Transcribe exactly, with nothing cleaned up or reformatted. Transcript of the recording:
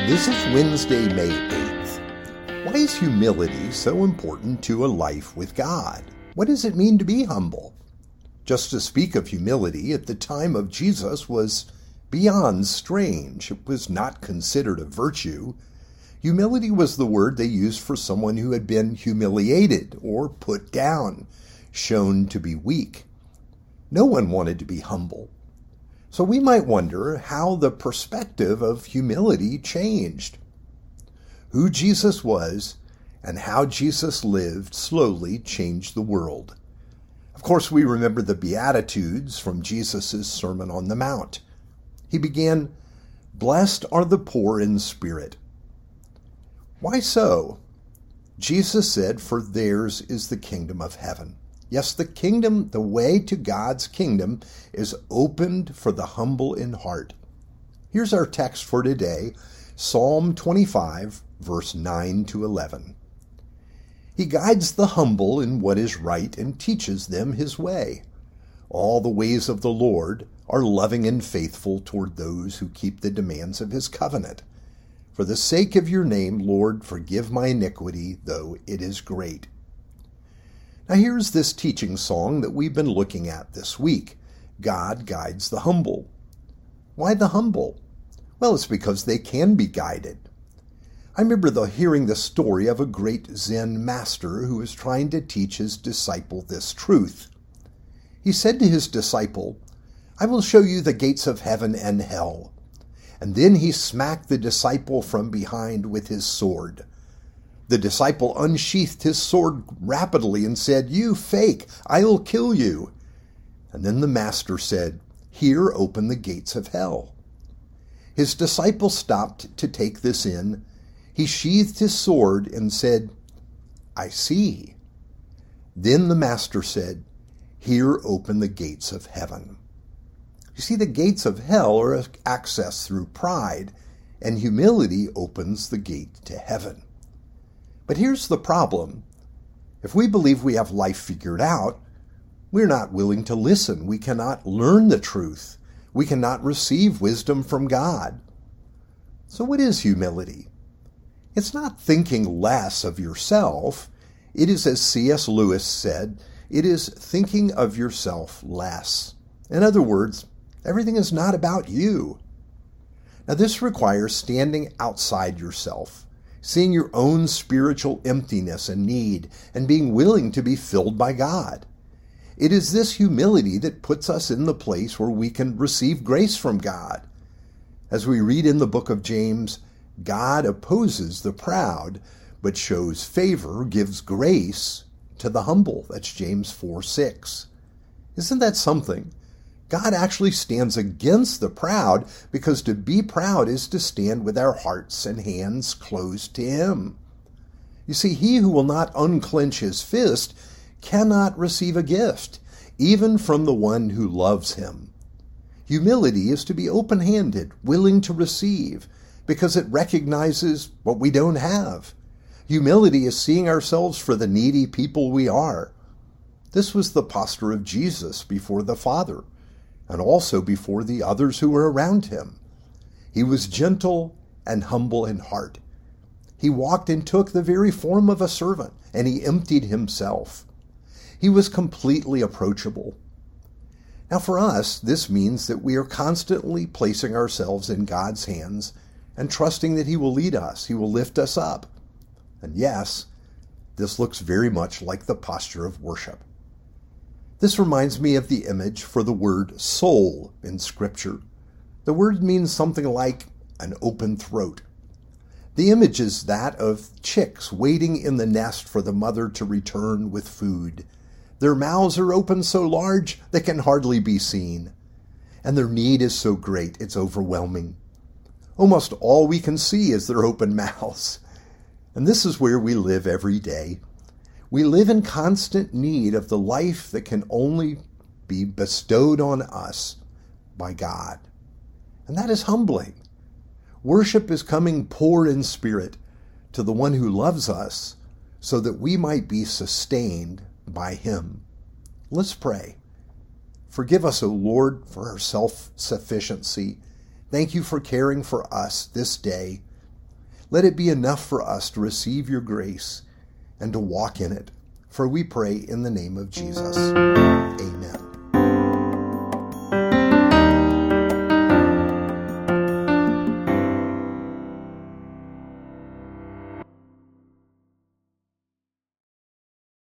This is Wednesday, May eighth. Why is humility so important to a life with God? What does it mean to be humble? Just to speak of humility at the time of Jesus was beyond strange. It was not considered a virtue. Humility was the word they used for someone who had been humiliated or put down, shown to be weak. No one wanted to be humble. So we might wonder how the perspective of humility changed. Who Jesus was and how Jesus lived slowly changed the world. Of course, we remember the Beatitudes from Jesus' Sermon on the Mount. He began, "Blessed are the poor in spirit." Why so? Jesus said, "For theirs is the kingdom of heaven." Yes, the kingdom, the way to God's kingdom, is opened for the humble in heart. Here's our text for today, Psalm twenty-five, verse nine to eleven. He guides the humble in what is right and teaches them his way. All the ways of the Lord are loving and faithful toward those who keep the demands of his covenant. For the sake of your name, Lord, forgive my iniquity, though it is great. Now here's this teaching song that we've been looking at this week. God guides the humble. Why the humble? Well, it's because they can be guided. I remember the, hearing the story of a great Zen master who was trying to teach his disciple this truth. He said to his disciple, "I will show you the gates of heaven and hell." And then he smacked the disciple from behind with his sword. The disciple unsheathed his sword rapidly and said, "You fake, I'll kill you." And then the master said, "Here open the gates of hell." His disciple stopped to take this in. He sheathed his sword and said, "I see." Then the master said, "Here open the gates of heaven." You see, the gates of hell are accessed through pride, and humility opens the gate to heaven. But here's the problem. If we believe we have life figured out, we're not willing to listen. We cannot learn the truth. We cannot receive wisdom from God. So what is humility? It's not thinking less of yourself. It is, as C S Lewis said, it is thinking of yourself less. In other words, everything is not about you. Now this requires standing outside yourself, seeing your own spiritual emptiness and need, and being willing to be filled by God. It is this humility that puts us in the place where we can receive grace from God. As we read in the book of James, God opposes the proud, but shows favor, gives grace to the humble. That's James four six. Isn't that something? God actually stands against the proud, because to be proud is to stand with our hearts and hands closed to him. You see, he who will not unclench his fist cannot receive a gift, even from the one who loves him. Humility is to be open-handed, willing to receive, because it recognizes what we don't have. Humility is seeing ourselves for the needy people we are. This was the posture of Jesus before the Father, and also before the others who were around him. He was gentle and humble in heart. He walked and took the very form of a servant, and he emptied himself. He was completely approachable. Now for us, this means that we are constantly placing ourselves in God's hands and trusting that he will lead us, he will lift us up. And yes, this looks very much like the posture of worship. This reminds me of the image for the word soul in Scripture. The word means something like an open throat. The image is that of chicks waiting in the nest for the mother to return with food. Their mouths are open so large they can hardly be seen, and their need is so great it's overwhelming. Almost all we can see is their open mouths. And this is where we live every day. We live in constant need of the life that can only be bestowed on us by God. And that is humbling. Worship is coming poor in spirit to the one who loves us so that we might be sustained by him. Let's pray. Forgive us, O Lord, for our self-sufficiency. Thank you for caring for us this day. Let it be enough for us to receive your grace and to walk in it. For we pray in the name of Jesus.